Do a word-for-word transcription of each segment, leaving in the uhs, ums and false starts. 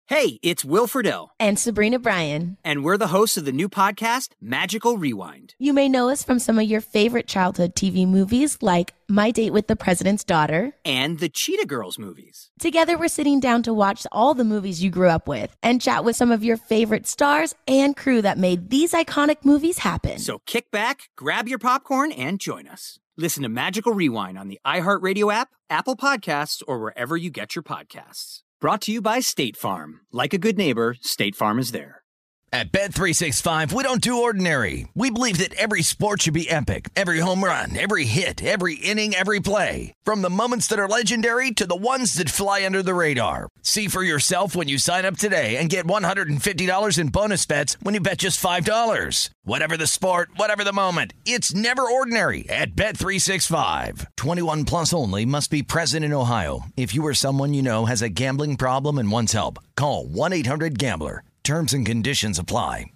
Hey, it's Will Friedle. And Sabrina Bryan. And we're the hosts of the new podcast, Magical Rewind. You may know us from some of your favorite childhood T V movies like My Date with the President's Daughter. And the Cheetah Girls movies. Together, we're sitting down to watch all the movies you grew up with and chat with some of your favorite stars and crew that made these iconic movies happen. So kick back, grab your popcorn, and join us. Listen to Magical Rewind on the iHeartRadio app, Apple Podcasts, or wherever you get your podcasts. Brought to you by State Farm. Like a good neighbor, State Farm is there. At Bet three sixty-five, we don't do ordinary. We believe that every sport should be epic. Every home run, every hit, every inning, every play. From the moments that are legendary to the ones that fly under the radar. See for yourself when you sign up today and get one hundred fifty dollars in bonus bets when you bet just five dollars. Whatever the sport, whatever the moment, it's never ordinary at Bet three sixty-five. twenty-one plus only. Must be present in Ohio. If you or someone you know has a gambling problem and wants help, call one eight hundred gambler. Terms and conditions apply.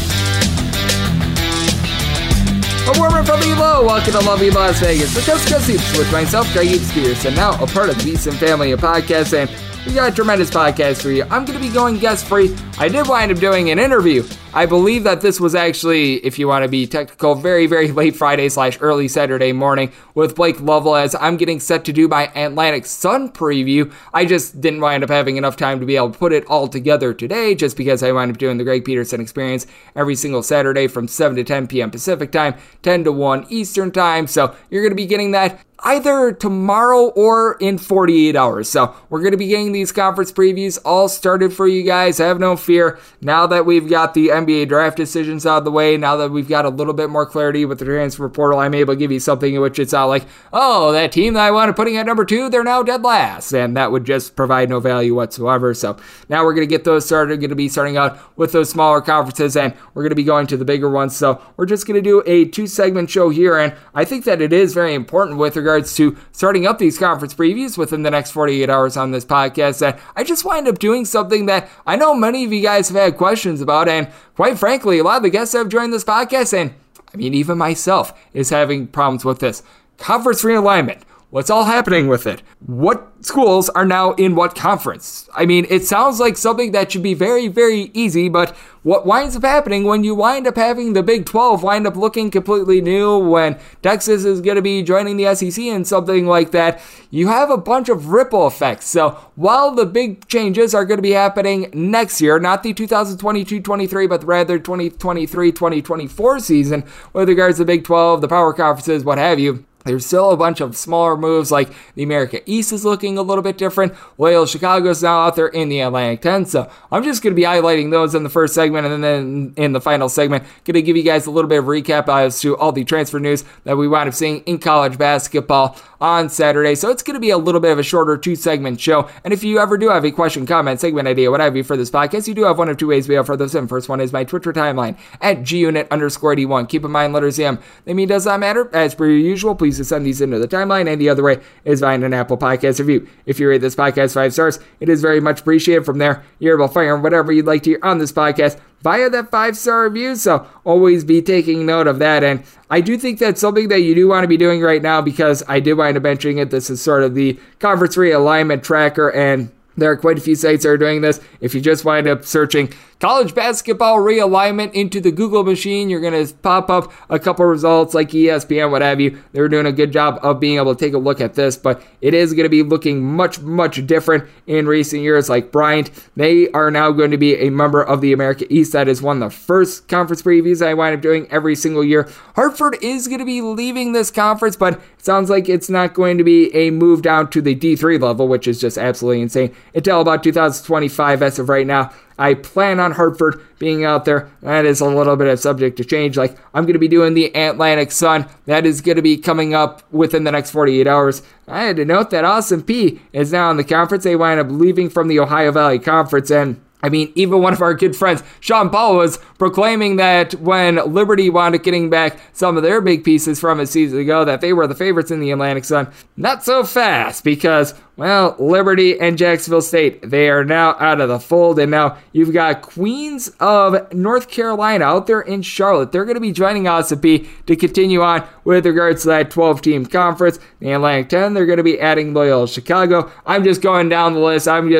A warmer from Elo, welcome to lovely Las Vegas. The Coast to Coast Hoops with myself, Greg Eaps and now a part of the Beeson family of podcasts, and we got a tremendous podcast for you. I'm going to be going guest-free. I did wind up doing an interview. I believe that this was actually, if you want to be technical, very, very late Friday slash early Saturday morning with Blake Lovell as I'm getting set to do my Atlantic Sun preview. I just didn't wind up having enough time to be able to put it all together today just because I wind up doing the Greg Peterson Experience every single Saturday from seven to ten p.m. Pacific time, ten to one Eastern time. So you're going to be getting that either tomorrow or in forty-eight hours. So we're going to be getting these conference previews all started for you guys. Have no fear. Now that we've got the N B A draft decisions out of the way, now that we've got a little bit more clarity with the transfer portal, I'm able to give you something in which it's not like, oh, that team that I wanted putting at number two, they're now dead last. And that would just provide no value whatsoever. So now we're going to get those started. We're going to be starting out with those smaller conferences, and we're going to be going to the bigger ones. So we're just going to do a two-segment show here, and I think that it is very important with regards to starting up these conference previews within the next forty-eight hours on this podcast, that I just wind up doing something that I know many of you guys have had questions about, and quite frankly, a lot of the guests have joined this podcast, and I mean, even myself is having problems with this. Conference realignment. What's all happening with it? What schools are now in what conference? I mean, it sounds like something that should be very, very easy, but what winds up happening when you wind up having the Big twelve wind up looking completely new, when Texas is going to be joining the S E C and something like that, you have a bunch of ripple effects. So while the big changes are going to be happening next year, not the two thousand twenty-two twenty-three, but rather twenty twenty-three twenty twenty-four season, with regards to the Big twelve, the power conferences, what have you, there's still a bunch of smaller moves, like the America East is looking a little bit different. Loyola Chicago's now out there in the Atlantic ten, so I'm just going to be highlighting those in the first segment, and then in the final segment, going to give you guys a little bit of recap as to all the transfer news that we wound up seeing in college basketball on Saturday. So it's going to be a little bit of a shorter two-segment show, and if you ever do have a question, comment, segment idea, what have you for this podcast, you do have one of two ways we offer those in. First one is my Twitter timeline at gunit underscore eighty-one. Keep in mind, letters M. They mean does not matter. As per usual, please to send these into the timeline, and the other way is via an Apple Podcast review. If you rate this podcast five stars, it is very much appreciated. From there, you're able to fire whatever you'd like to hear on this podcast via that five-star review, so always be taking note of that. And I do think that's something that you do want to be doing right now, because I did wind up mentioning it. This is sort of the conference realignment tracker, and there are quite a few sites that are doing this. If you just wind up searching college basketball realignment into the Google machine, you're going to pop up a couple results like E S P N, what have you. They're doing a good job of being able to take a look at this, but it is going to be looking much, much different in recent years. Like Bryant, they are now going to be a member of the America East. That is one of the first conference previews I wind up doing every single year. Hartford is going to be leaving this conference, but it sounds like it's not going to be a move down to the D three level, which is just absolutely insane, until about two thousand twenty-five as of right now. I plan on Hartford being out there. That is a little bit of subject to change. Like, I'm going to be doing the Atlantic Sun. That is going to be coming up within the next forty-eight hours. I had to note that Austin Peay is now in the conference. They wind up leaving from the Ohio Valley Conference, and I mean, even one of our good friends, Sean Paul, was proclaiming that when Liberty wound up getting back some of their big pieces from a season ago, that they were the favorites in the Atlantic Sun. Not so fast, because, well, Liberty and Jacksonville State, they are now out of the fold, and now you've got Queens of North Carolina out there in Charlotte. They're going to be joining Austin Peay to continue on with regards to that twelve-team conference. The Atlantic ten, they're going to be adding Loyola Chicago. I'm just going down the list. I'm just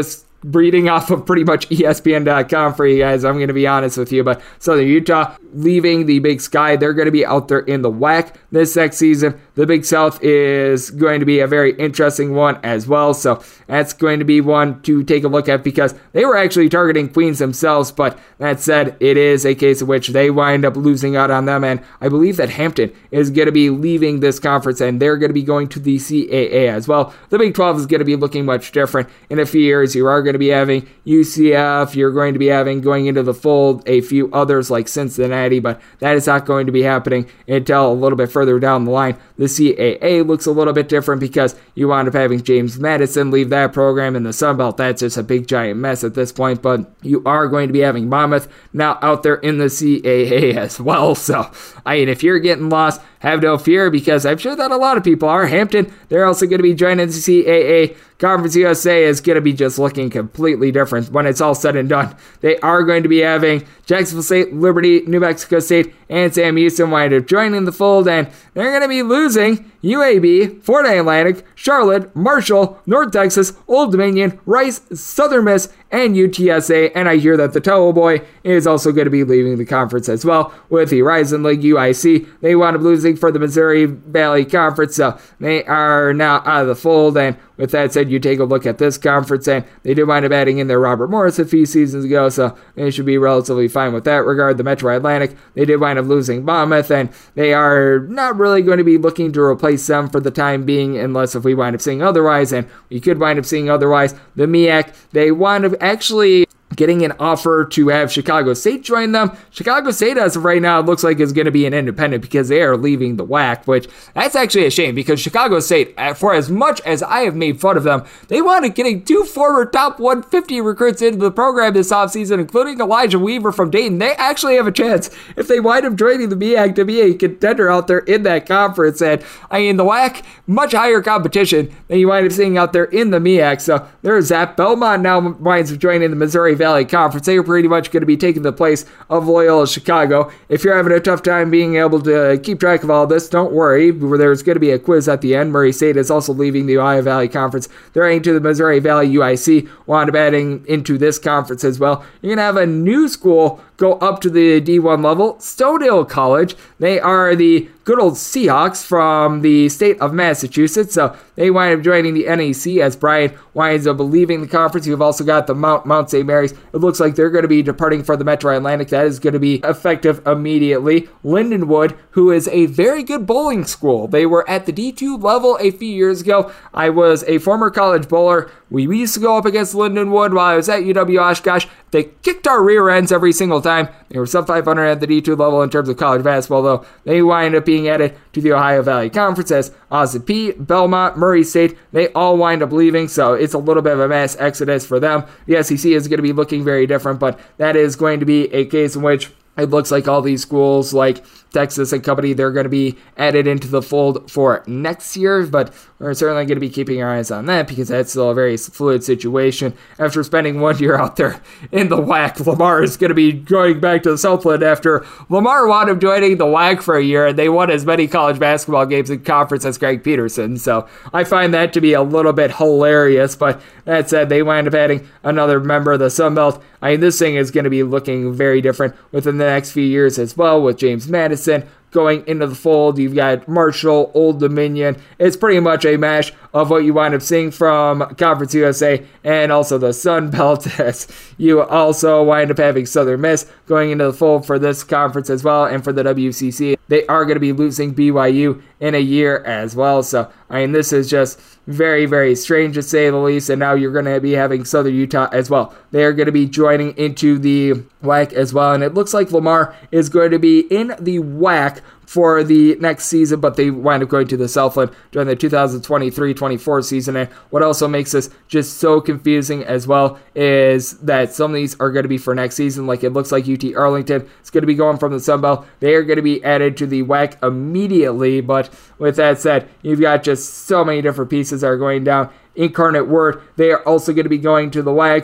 reading off of pretty much E S P N dot com for you guys, I'm going to be honest with you, but Southern Utah leaving the Big Sky, they're going to be out there in the W A C this next season. The Big South is going to be a very interesting one as well, so that's going to be one to take a look at because they were actually targeting Queens themselves, but that said, it is a case in which they wind up losing out on them, and I believe that Hampton is going to be leaving this conference, and they're going to be going to the C A A as well. The Big twelve is going to be looking much different. In a few years, you are going to be having U C F, you're going to be having, going into the fold, a few others like Cincinnati, but that is not going to be happening until a little bit further down the line. The C A A looks a little bit different because you wind up having James Madison leave that program in the Sun Belt. That's just a big giant mess at this point, but you are going to be having Monmouth now out there in the C A A as well. So, I mean, if you're getting lost, have no fear because I'm sure that a lot of people are. Hampton, they're also going to be joining the C A A. Conference U S A is going to be just looking completely different when it's all said and done. They are going to be having Jacksonville State, Liberty, New Mexico State, and Sam Houston wind up joining the fold, and they're going to be losing U A B, Florida Atlantic, Charlotte, Marshall, North Texas, Old Dominion, Rice, Southern Miss, and U T S A, and I hear that the Towel Boy is also going to be leaving the conference as well with the Horizon League U I C. They wound up losing for the Missouri Valley Conference, so they are now out of the fold, and with that said, you take a look at this conference, and they did wind up adding in their Robert Morris a few seasons ago, so they should be relatively fine with that regard. The Metro Atlantic, they did wind up losing Monmouth, and they are not really going to be looking to replace them for the time being, unless if we wind up seeing otherwise, and we could wind up seeing otherwise. The M E A C, they wind up actually getting an offer to have Chicago State join them. Chicago State, as of right now, it looks like is going to be an independent because they are leaving the W A C, which that's actually a shame because Chicago State, for as much as I have made fun of them, they wound up getting two former top one fifty recruits into the program this offseason, including Elijah Weaver from Dayton. They actually have a chance if they wind up joining the M E A C to be a contender out there in that conference. And I mean, the W A C, much higher competition than you wind up seeing out there in the M E A C. So there's that. Belmont now winds up joining the Missouri Valley Conference. They are pretty much going to be taking the place of Loyola Chicago. If you're having a tough time being able to keep track of all this, don't worry. There's going to be a quiz at the end. Murray State is also leaving the Ohio Valley Conference. They're heading to the Missouri Valley U I C. Wound up adding into this conference as well. You're going to have a new school go up to the D one level, Stonehill College. They are the good old Seahawks from the state of Massachusetts, so they wind up joining the N A C as Brian winds up leaving the conference. You've also got the Mount Mount Saint Mary's. It looks like they're going to be departing for the Metro Atlantic. That is going to be effective immediately. Lindenwood, who is a very good bowling school. They were at the D two level a few years ago. I was a former college bowler. We used to go up against Lindenwood while I was at U W Oshkosh. They kicked our rear ends every single time. They were sub five hundred at the D two level in terms of college basketball, though. They wind up being added to the Ohio Valley Conference as Austin Peay, Belmont, Murray State, they all wind up leaving, so it's a little bit of a mass exodus for them. The S E C is going to be looking very different, but that is going to be a case in which it looks like all these schools like Texas and company, they're going to be added into the fold for next year, but we're certainly going to be keeping our eyes on that because that's still a very fluid situation. After spending one year out there in the W A C, Lamar is going to be going back to the Southland after Lamar wound up joining the W A C for a year, and they won as many college basketball games in conference as Greg Peterson, so I find that to be a little bit hilarious, but that said, they wind up adding another member of the Sun Belt. I mean, this thing is going to be looking very different within the next few years as well with James Madison going into the fold. You've got Marshall, Old Dominion. It's pretty much a mash of what you wind up seeing from Conference U S A and also the Sun Belt. As you also wind up having Southern Miss going into the fold for this conference as well, and for the W C C. They are going to be losing B Y U in a year as well. So, I mean, this is just very, very strange to say the least. And now you're going to be having Southern Utah as well. They are going to be joining into the W A C as well. And it looks like Lamar is going to be in the W A C for the next season, but they wind up going to the Southland during the two thousand twenty-three twenty-four season. And what also makes this just so confusing as well is that some of these are going to be for next season. Like, it looks like U T Arlington is going to be going from the Sun Belt. They are going to be added to the W A C immediately, but with that said, you've got just so many different pieces that are going down. Incarnate Word, they are also going to be going to the W A C, so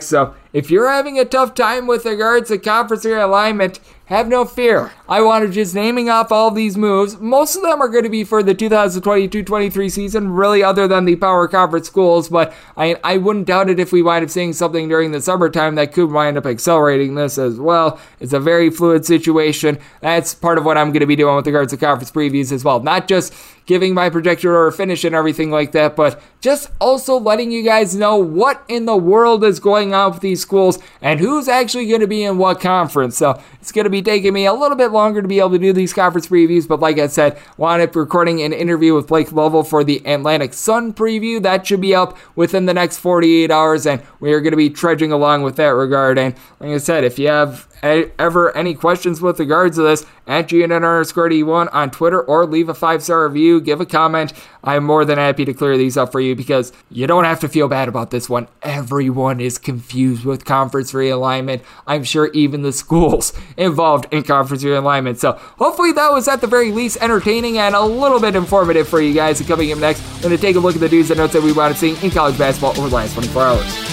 if you're having a tough time with regards to conference realignment, have no fear. I wanted just naming off all these moves. Most of them are going to be for the two thousand twenty-two twenty-three season, really other than the power conference schools, but I, I wouldn't doubt it if we wind up seeing something during the summertime that could wind up accelerating this as well. It's a very fluid situation. That's part of what I'm going to be doing with regards to conference previews as well. Not just giving my projected order finish and everything like that, but just also letting you guys know what in the world is going on with these schools and who's actually going to be in what conference. So it's going to be taking me a little bit longer to be able to do these conference previews, but like I said, wound up recording an interview with Blake Lovell for the Atlantic Sun preview. That should be up within the next forty-eight hours, and we are going to be trudging along with that regard. And like I said, if you have ever any questions with regards to this, at G N N underscore D one on Twitter, or leave a five-star review, give a comment. I'm more than happy to clear these up for you because you don't have to feel bad about this one. Everyone is confused with conference realignment. I'm sure even the schools involved in conference realignment. So hopefully that was at the very least entertaining and a little bit informative for you guys. And coming up next, we're going to take a look at the news and notes that we wound up seeing in college basketball over the last twenty-four hours.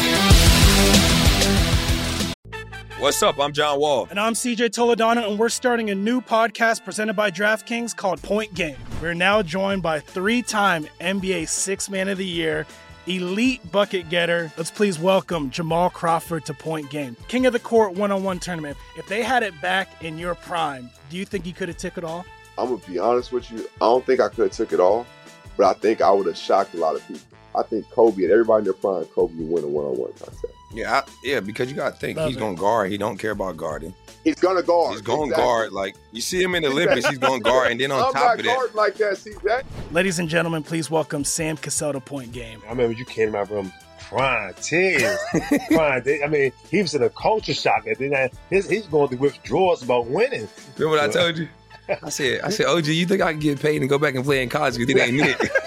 What's up? I'm John Wall. And I'm C J Toledano, and we're starting a new podcast presented by DraftKings called Point Game. We're now joined by three-time N B A Sixth Man of the Year, elite bucket getter. Let's please welcome Jamal Crawford to Point Game. King of the Court one-on-one tournament. If they had it back in your prime, do you think you could have took it all? I'm going to be honest with you. I don't think I could have took it all, but I think I would have shocked a lot of people. I think Kobe and everybody in their prime, Kobe would win a one-on-one contest. Yeah, I, yeah, because you got to think, Love he's going to guard. He don't care about guarding. He's going to guard. He's going to exactly. guard. Like, you see him in the Olympics, he's going to guard. And then on I'm top of that. I'm not guarding like that, C J. Ladies and gentlemen, please welcome Sam Cassell to Point Game. I remember you came out from prime tears. prime, I mean, he was in a culture shock. And then his, he's going through withdrawals about winning. Remember what I told you? I said, I said, O G, you think I can get paid and go back and play in college because it ain't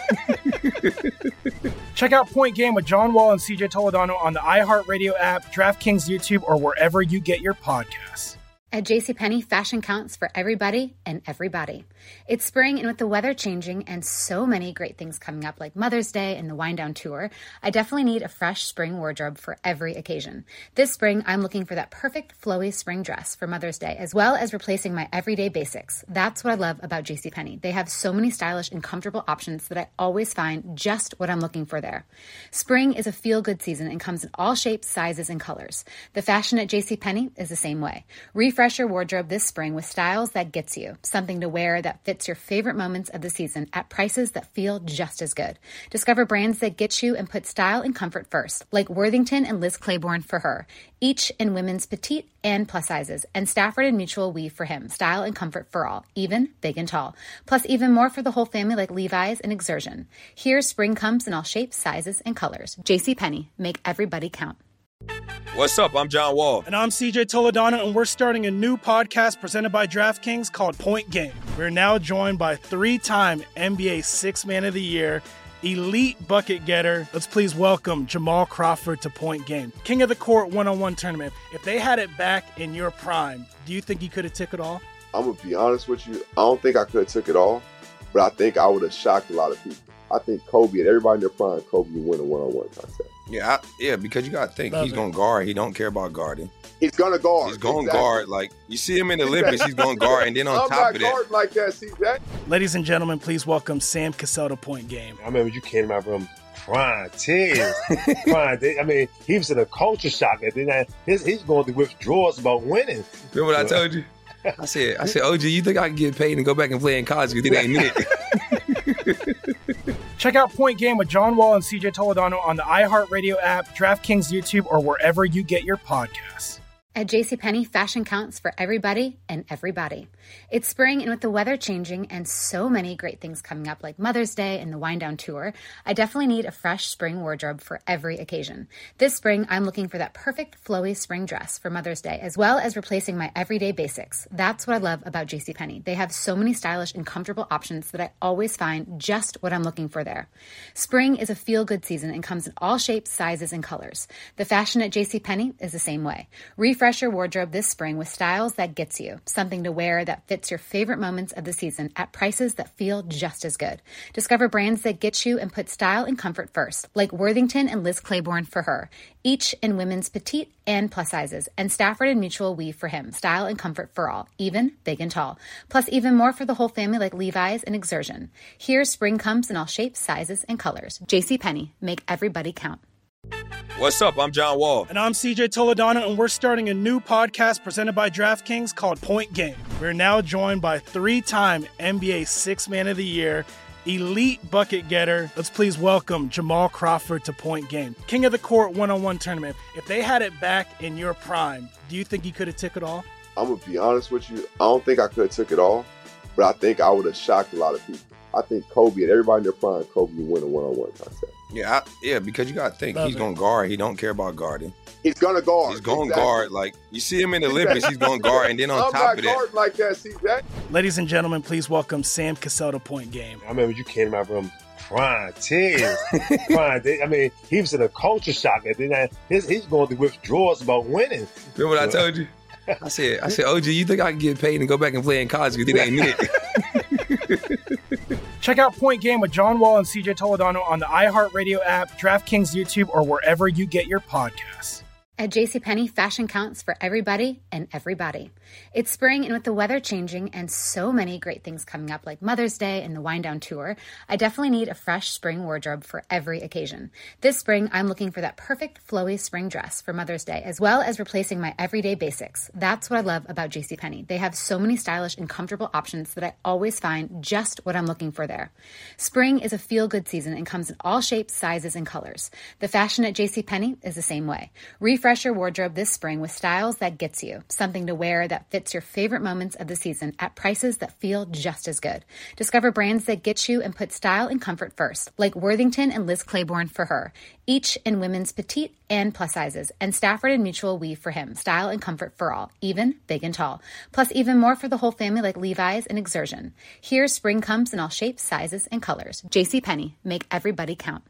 it? Check out Point Game with John Wall and C J Toledano on the iHeartRadio app, DraftKings YouTube, or wherever you get your podcasts. At JCPenney, fashion counts for everybody and everybody. It's spring, and with the weather changing and so many great things coming up like Mother's Day and the Wind Down Tour, I definitely need a fresh spring wardrobe for every occasion. This spring, I'm looking for that perfect flowy spring dress for Mother's Day, as well as replacing my everyday basics. That's what I love about JCPenney. They have so many stylish and comfortable options that I always find just what I'm looking for there. Spring is a feel-good season and comes in all shapes, sizes, and colors. The fashion at JCPenney is the same way. Refresh your wardrobe this spring with styles that gets you, something to wear that fits your favorite moments of the season at prices that feel just as good. Discover brands that get you and put style and comfort first, like Worthington and Liz Claiborne for her, each in women's petite and plus sizes, and Stafford and Mutual weave for him, style and comfort for all, even big and tall. Plus even more for the whole family like Levi's and Exertion. Here, spring comes in all shapes, sizes, and colors. JCPenney, make everybody count. What's up? I'm John Wall. And I'm C J Toledano, and we're starting a new podcast presented by DraftKings called Point Game. We're now joined by three-time N B A Sixth Man of the Year, elite bucket getter. Let's please welcome Jamal Crawford to Point Game. King of the Court one-on-one tournament. If they had it back in your prime, do you think you could have took it all? I'm going to be honest with you. I don't think I could have took it all, but I think I would have shocked a lot of people. I think Kobe and everybody in their prime, Kobe would win a one-on-one contest. Yeah, I, yeah, because you got to think, Love he's going to guard. He don't care about guarding. He's going to guard. He's going to exactly. guard. Like, you see him in the Olympics, he's going to guard. And then on I'm top of that. I'm not guarding like that, C J. Ladies and gentlemen, please welcome Sam Cassell to Point Game. I remember you came out from prime tears. prime, I mean, he was in a culture shock. And then his, he's going through withdrawals about winning. Remember what I told you? I said, I said, O G, you think I can get paid and go back and play in college because it ain't it? Check out Point Game with John Wall and C J Toledano on the iHeartRadio app, DraftKings YouTube, or wherever you get your podcasts. At JCPenney, fashion counts for everybody and everybody. It's spring, and with the weather changing and so many great things coming up like Mother's Day and the Wind Down Tour, I definitely need a fresh spring wardrobe for every occasion. This spring, I'm looking for that perfect flowy spring dress for Mother's Day, as well as replacing my everyday basics. That's what I love about JCPenney. They have so many stylish and comfortable options that I always find just what I'm looking for there. Spring is a feel-good season and comes in all shapes, sizes, and colors. The fashion at JCPenney is the same way. Refresh Refresh your wardrobe this spring with styles that gets you, something to wear that fits your favorite moments of the season at prices that feel just as good. Discover brands that get you and put style and comfort first, like Worthington and Liz Claiborne for her, each in women's petite and plus sizes, and Stafford and Mutual Weave for him, style and comfort for all, even big and tall. Plus even more for the whole family like Levi's and Exertion. Here, spring comes in all shapes, sizes, and colors. JCPenney, make everybody count. What's up? I'm John Wall. And I'm C J Toledano, and we're starting a new podcast presented by DraftKings called Point Game. We're now joined by three-time N B A Sixth Man of the Year, elite bucket getter. Let's please welcome Jamal Crawford to Point Game. King of the Court one-on-one tournament. If they had it back in your prime, do you think you could have took it all? I'm going to be honest with you. I don't think I could have took it all, but I think I would have shocked a lot of people. I think Kobe and everybody in their prime, Kobe would win a one-on-one contest. Yeah, I, yeah, because you got to think, Love he's it. going to guard. He don't care about guarding. He's going to guard. He's going to Exactly. guard. Like, you see him in the Olympics, he's going to guard. And then on I'm top not of that, guarding like that, C J. Ladies and gentlemen, please welcome Sam Cassell to Point Game. I remember you came to my room crying, tears, crying. I mean, he was in a culture shock. And then I, his, he's going through withdrawals about winning. remember what I told you? I said, I said, O G, you think I can get paid and go back and play in college because it ain't it? Check out Point Game with John Wall and C J Toledano on the iHeartRadio app, DraftKings YouTube, or wherever you get your podcasts. At JCPenney, fashion counts for everybody and everybody. It's spring, and with the weather changing and so many great things coming up like Mother's Day and the Wind Down Tour, I definitely need a fresh spring wardrobe for every occasion. This spring, I'm looking for that perfect flowy spring dress for Mother's Day, as well as replacing my everyday basics. That's what I love about JCPenney. They have so many stylish and comfortable options that I always find just what I'm looking for there. Spring is a feel-good season and comes in all shapes, sizes, and colors. The fashion at JCPenney is the same way. Refresh your wardrobe this spring with styles that gets you, something to wear that fits your favorite moments of the season at prices that feel just as good. Discover brands that get you and put style and comfort first, like Worthington and Liz Claiborne for her, each in women's petite and plus sizes, and Stafford and Mutual Weave for him, style and comfort for all, even big and tall. Plus even more for the whole family like Levi's and Exertion. Here, spring comes in all shapes, sizes, and colors. JCPenney, make everybody count.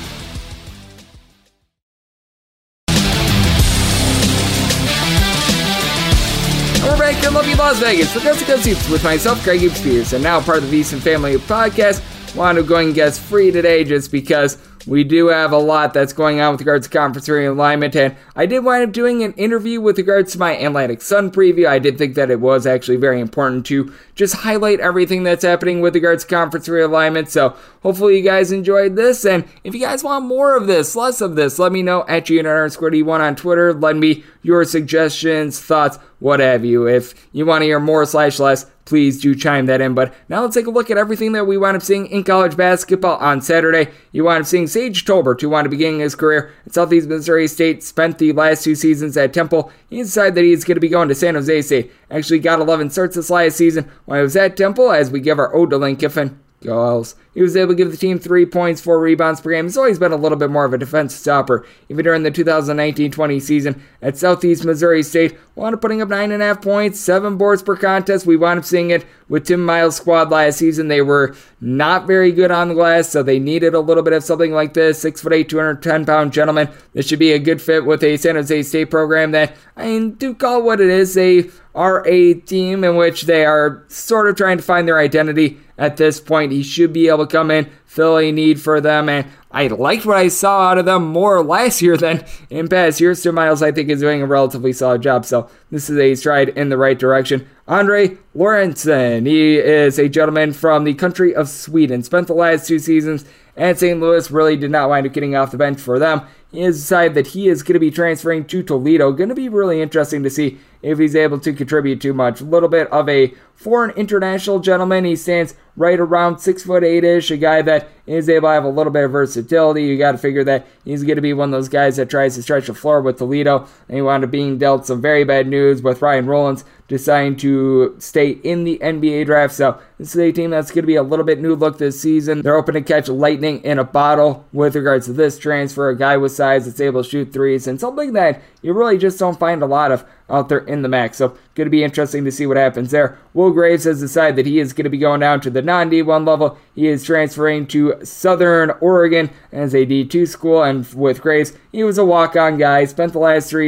We're back in lovely Las Vegas for Coast to Coast Hoops with myself, Greg Spears, and now part of the VSiN Family Podcast. Wanted to go and guest free today just because we do have a lot that's going on with regards to conference realignment, and I did wind up doing an interview with regards to my Atlantic Sun preview. I did think that it was actually very important to just highlight everything that's happening with regards to conference realignment, so hopefully you guys enjoyed this, and if you guys want more of this, less of this, let me know at G N R underscore D one on Twitter. Let me your suggestions, thoughts, what have you. If you want to hear more slash less, please do chime that in. But now let's take a look at everything that we wound up seeing in college basketball on Saturday. You wound up seeing Sage Tolbert, who wound up beginning his career at Southeast Missouri State, spent the last two seasons at Temple. He decided that he's going to be going to San Jose State. Actually got eleven starts this last season when he was at Temple, as we give our ode to Lane Kiffin. Go Owls. He was able to give the team three points, four rebounds per game. He's always been a little bit more of a defensive stopper, even during the two thousand nineteen twenty season at Southeast Missouri State. Wound up putting up nine and a half points, seven boards per contest. We wound up seeing it with Tim Miles' squad last season. They were not very good on the glass, so they needed a little bit of something like this. six foot eight, two hundred ten pound gentleman. This should be a good fit with a San Jose State program that, I mean, do call it what it is. They are a team in which they are sort of trying to find their identity at this point. He should be able to come in, fill a need for them, and I liked what I saw out of them more last year than in past years. Tim Miles, I think, is doing a relatively solid job, so this is a stride in the right direction. Andre Lorentzen, he is a gentleman from the country of Sweden, spent the last two seasons at Saint Louis, really did not wind up getting off the bench for them. He has decided that he is going to be transferring to Toledo. Going to be really interesting to see if he's able to contribute too much. A little bit of a foreign international gentleman. He stands right around six foot eight-ish, a guy that is able to have a little bit of versatility. You got to figure that he's going to be one of those guys that tries to stretch the floor with Toledo, and he wound up being dealt some very bad news with Ryan Rollins deciding to stay in the N B A draft. So this is a team that's going to be a little bit new look this season. They're hoping to catch lightning in a bottle with regards to this transfer, a guy with size that's able to shoot threes, and something that you really just don't find a lot of out there in the M A C. So going to be interesting to see what happens there. Will Graves has decided that he is going to be going down to the non D one level. He is transferring to Southern Oregon as a D two school, and with Graves, he was a walk-on guy, spent the last three years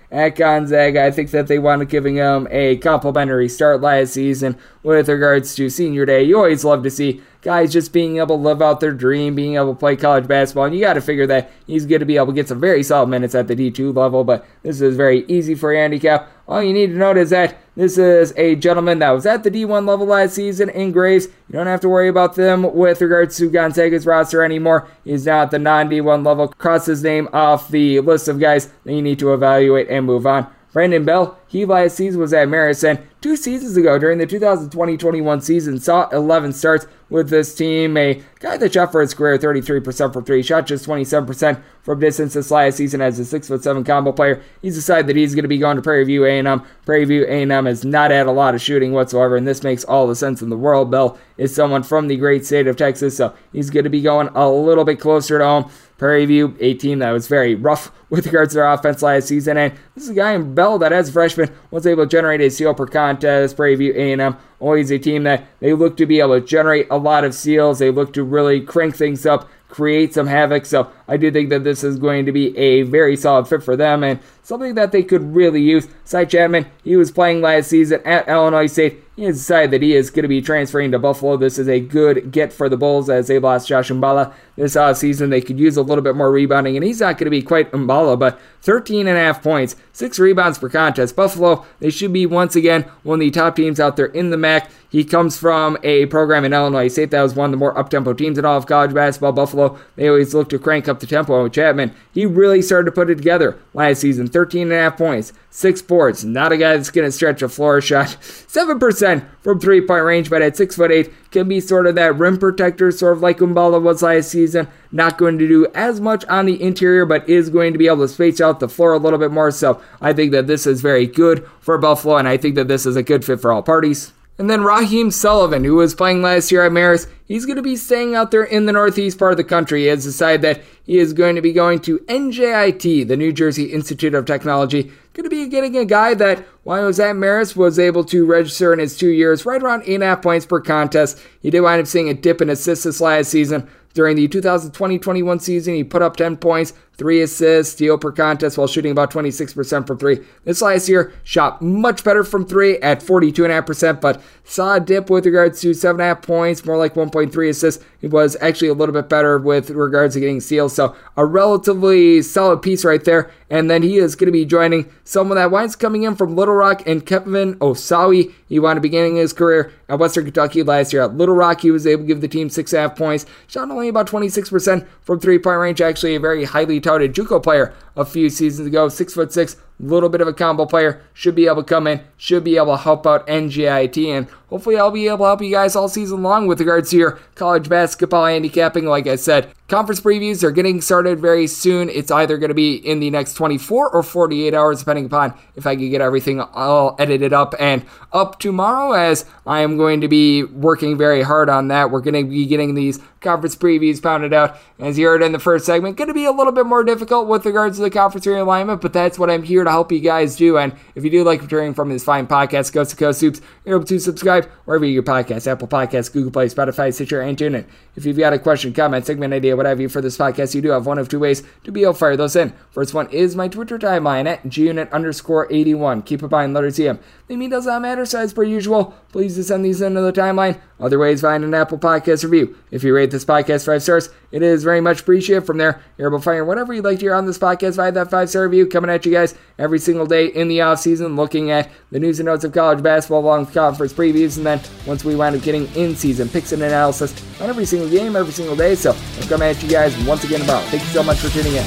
at Gonzaga. I think that they wound up giving him a complimentary start last season with regards to senior day. You always love to see guys just being able to live out their dream, being able to play college basketball, and you got to figure that he's going to be able to get some very solid minutes at the D two level, but this is very easy for a handicap. All you need to note is that this is a gentleman that was at the D one level last season in Graves. You don't have to worry about them with regards to Gonzaga's roster anymore. He's now at the non-D one level. Cross his name off the list of guys that you need to evaluate and move on. Brandon Bell, he last season was at Marist. Two seasons ago, during the two thousand twenty twenty-one season, saw eleven starts with this team. A guy that shot for his career thirty-three percent from three, shot just twenty-seven percent from distance this last season as a six foot seven combo player. He's decided that he's going to be going to Prairie View A and M. Prairie View A and M has not had a lot of shooting whatsoever, and this makes all the sense in the world. Bell is someone from the great state of Texas, so he's going to be going a little bit closer to home. Prairie View, a team that was very rough with regards to their offense last season, and this is a guy in Bell that as a freshman was able to generate a steal per contest. Prairie View A and M, always a team that they look to be able to generate a lot of steals. They look to really crank things up, create some havoc, so I do think that this is going to be a very solid fit for them, and something that they could really use. Cy Chapman, he was playing last season at Illinois State. He has decided that he is going to be transferring to Buffalo. This is a good get for the Bulls as they lost Josh Mballa this offseason. They could use a little bit more rebounding, and he's not going to be quite Mballa, but thirteen and a half points, six rebounds per contest. Buffalo, they should be once again one of the top teams out there in the M A C. He comes from a program in Illinois State that was one of the more up-tempo teams in all of college basketball. Buffalo, they always look to crank up the tempo. With Chapman, he really started to put it together last season. thirteen and a half points, six boards. Not a guy that's going to stretch a floor shot. seven percent from three-point range, but at six foot eight, can be sort of that rim protector, sort of like Mballa was last season. Not going to do as much on the interior, but is going to be able to space out the floor a little bit more. So I think that this is very good for Buffalo, and I think that this is a good fit for all parties. And then Raheem Sullivan, who was playing last year at Marist, he's going to be staying out there in the northeast part of the country. He has decided that he is going to be going to N J I T, the New Jersey Institute of Technology. Going to be getting a guy that, while he was at Marist, was able to register in his two years right around eight and a half points per contest. He did wind up seeing a dip in assists this last season. During the two thousand twenty twenty-one season, he put up ten points, three assists, steal per contest while shooting about twenty-six percent from three. This last year, shot much better from three at forty-two point five percent, but saw a dip with regards to seven point five points, more like one point three assists. He was actually a little bit better with regards to getting steals, so a relatively solid piece right there. And then he is going to be joining someone that winds coming in from Little Rock, and Kevin Osawi. He wound up beginning his career at Western Kentucky last year. At Little Rock, he was able to give the team six point five points, shot only about twenty-six percent from three-point range. Actually, a very highly touted JUCO player a few seasons ago. Six foot six, little bit of a combo player. Should be able to come in, should be able to help out N J I T, and hopefully I'll be able to help you guys all season long with regards to your college basketball handicapping. Like I said, conference previews are getting started very soon. It's either going to be in the next twenty-four or forty-eight hours, depending upon if I can get everything all edited up and up tomorrow, as I am going to be working very hard on that. We're going to be getting these conference previews pounded out. As you heard in the first segment, going to be a little bit more difficult with regards to the conference realignment, but that's what I'm here to help you guys do. And if you do like returning from this fine podcast, Coast to Coast Hoops, you're able to subscribe wherever you get podcasts, Apple Podcasts, Google Play, Spotify, Stitcher, and TuneIn. If you've got a question, comment, segment idea, what have you for this podcast, you do have one of two ways to be able to fire those in. First one is my Twitter timeline at gunit underscore 81. Keep it behind letters E M. The mean does not matter, so as per usual, please send these into the timeline. Other ways, find an Apple Podcast review. If you rate this podcast five stars, it is very much appreciated. From there, you're able to find whatever you'd like to hear on this podcast via that five-star review, coming at you guys every single day in the offseason, looking at the news and notes of college basketball along with conference previews, and then once we wind up getting in-season picks and analysis on every single game, every single day. So I'm coming at you guys once again about. Thank you so much for tuning in.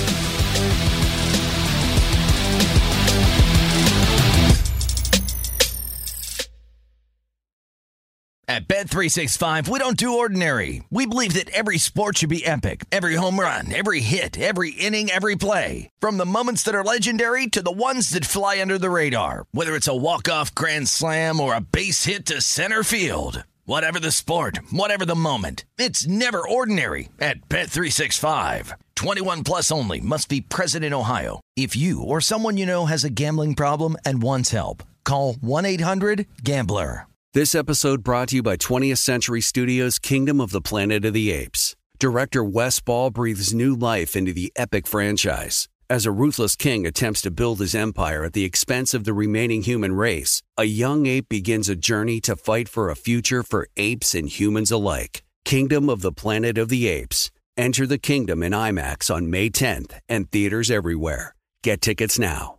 At Bet three sixty-five, we don't do ordinary. We believe that every sport should be epic. Every home run, every hit, every inning, every play. From the moments that are legendary to the ones that fly under the radar. Whether it's a walk-off grand slam or a base hit to center field. Whatever the sport, whatever the moment. It's never ordinary at Bet three sixty-five. twenty-one plus only. Must be present in Ohio. If you or someone you know has a gambling problem and wants help, call one eight hundred gambler. This episode brought to you by twentieth Century Studios' Kingdom of the Planet of the Apes. Director Wes Ball breathes new life into the epic franchise. As a ruthless king attempts to build his empire at the expense of the remaining human race, a young ape begins a journey to fight for a future for apes and humans alike. Kingdom of the Planet of the Apes. Enter the kingdom in IMAX on May tenth and theaters everywhere. Get tickets now.